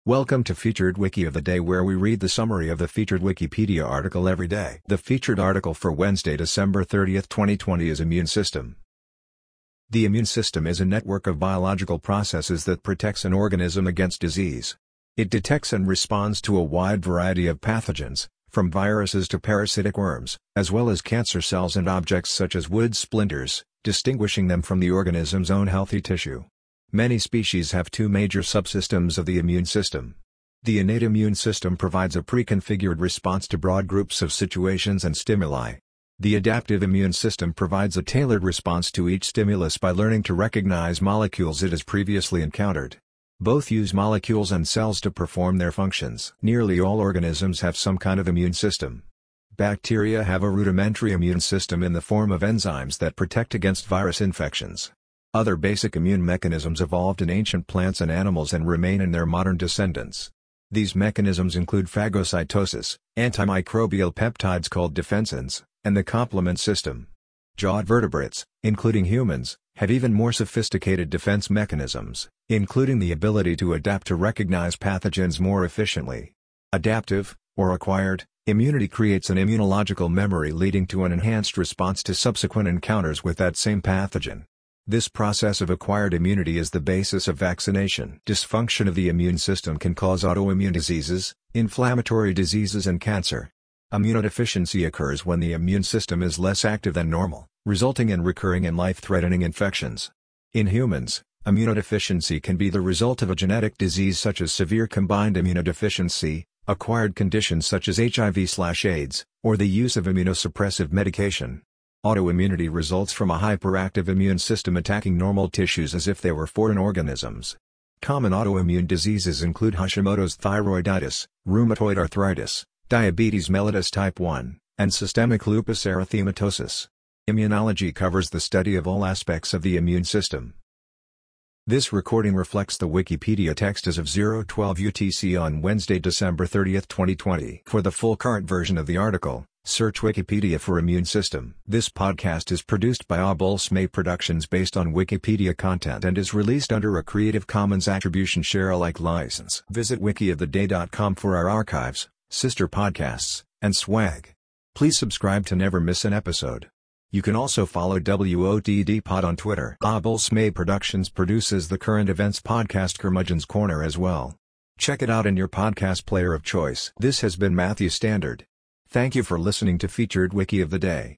Welcome to Featured Wiki of the Day, where we read the summary of the featured Wikipedia article every day. The featured article for Wednesday, December 30, 2020 is Immune System. The immune system is a network of biological processes that protects an organism against disease. It detects and responds to a wide variety of pathogens, from viruses to parasitic worms, as well as cancer cells and objects such as wood splinters, distinguishing them from the organism's own healthy tissue. Many species have two major subsystems of the immune system. The innate immune system provides a pre-configured response to broad groups of situations and stimuli. The adaptive immune system provides a tailored response to each stimulus by learning to recognize molecules it has previously encountered. Both use molecules and cells to perform their functions. Nearly all organisms have some kind of immune system. Bacteria have a rudimentary immune system in the form of enzymes that protect against virus infections. Other basic immune mechanisms evolved in ancient plants and animals and remain in their modern descendants. These mechanisms include phagocytosis, antimicrobial peptides called defensins, and the complement system. Jawed vertebrates, including humans, have even more sophisticated defense mechanisms, including the ability to adapt to recognize pathogens more efficiently. Adaptive, or acquired, immunity creates an immunological memory leading to an enhanced response to subsequent encounters with that same pathogen. This process of acquired immunity is the basis of vaccination. Dysfunction of the immune system can cause autoimmune diseases, inflammatory diseases and cancer. Immunodeficiency occurs when the immune system is less active than normal, resulting in recurring and life-threatening infections. In humans, immunodeficiency can be the result of a genetic disease such as severe combined immunodeficiency, acquired conditions such as HIV/AIDS, or the use of immunosuppressive medication. Autoimmunity results from a hyperactive immune system attacking normal tissues as if they were foreign organisms. Common autoimmune diseases include Hashimoto's thyroiditis, rheumatoid arthritis, diabetes mellitus type 1, and systemic lupus erythematosus. Immunology covers the study of all aspects of the immune system. This recording reflects the Wikipedia text as of 0:12 UTC on Wednesday, December 30, 2020. For the full current version of the article, search Wikipedia for Immune System. This podcast is produced by Abulsmay Productions based on Wikipedia content and is released under a Creative Commons Attribution Share-alike license. Visit wikioftheday.com for our archives, sister podcasts, and swag. Please subscribe to never miss an episode. You can also follow WOTD Pod on Twitter. Abulsmay Productions produces the current events podcast Curmudgeon's Corner as well. Check it out in your podcast player of choice. This has been Matthew Standard. Thank you for listening to Featured Wiki of the Day.